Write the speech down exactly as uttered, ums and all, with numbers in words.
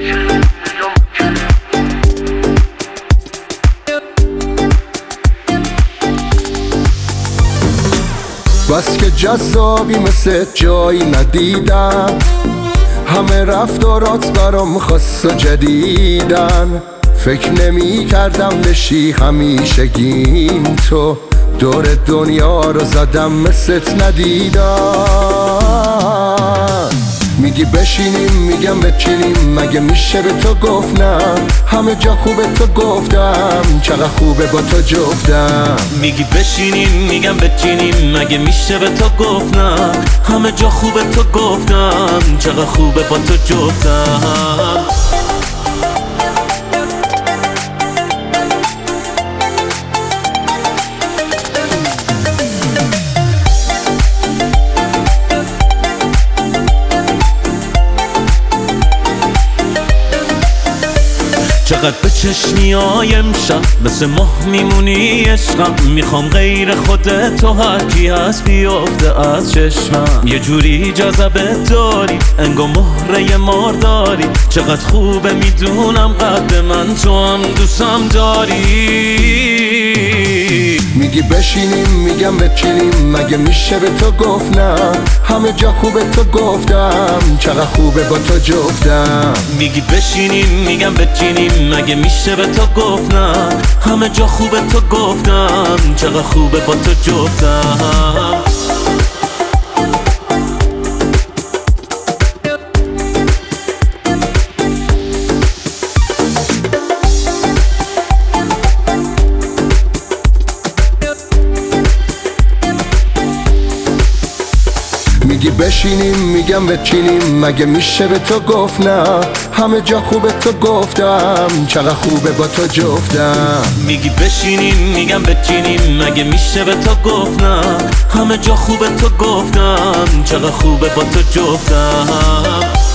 بس که جذابی مثل جایی ندیدم، همه رفتارات برام خاص و جدیدن. فکر نمی کردم بشی همیشگیم تو، دور دنیا رو زدم مثلت ندیدم. میگی بشینیم میگم بچینیم، مگه میشه به تو گفت نه؟ همه جا خوبه تو گفتم، چقدر خوبه با تو جفتم. میگی بشینیم میگم بچینیم، مگه میشه به تو گفت نه؟ همه جا خوبه تو گفتم، چقدر خوبه با تو جفتم. چقدر به چشمی های امشب مثل ماه میمونی عشقم. میخوام غیر خودتو هرکی هست بیافته از چشمم. یه جوری جذبت داری انگار مهره مار داری. چقدر خوبه میدونم قد من تو هم دوستم داری. میگی بشینیم میگم بچینیم، مگه میشه به تو گفت نه؟ همه جا خوبه تو گفتم، چقدر خوبه با تو جفتم. میگی بشینیم میگم بچینیم، مگه میشه به تو گفت نه؟ همه جا خوبه تو گفتم، چقدر خوبه با تو جفتم. میگی بشینیم میگم بچینیم، مگه میشه به تو گفت نه؟ همه جا خوبه تو گفتم، چقدر خوبه با تو جفتم. میگی بشینیم میگم بچینیم، مگه میشه به تو گفت نه؟ همه جا خوبه تو گفتم، چقدر خوبه با تو جفتم.